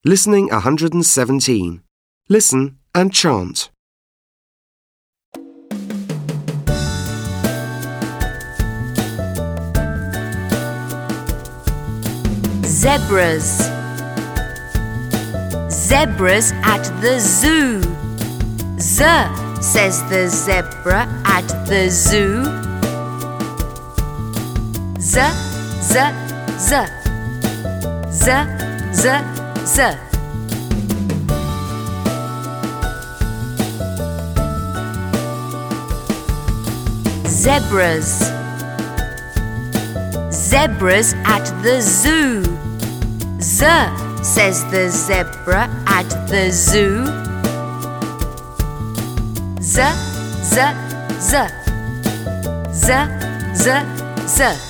Listening 117. Listen and chant. Zebras. Zebras at the zoo. Z, says the zebra at the zoo. Z, z, z. Z, z, z. Zebras. Zebras at the zoo. Z, says the zebra at the zoo. Z, z, z. Z, z, z.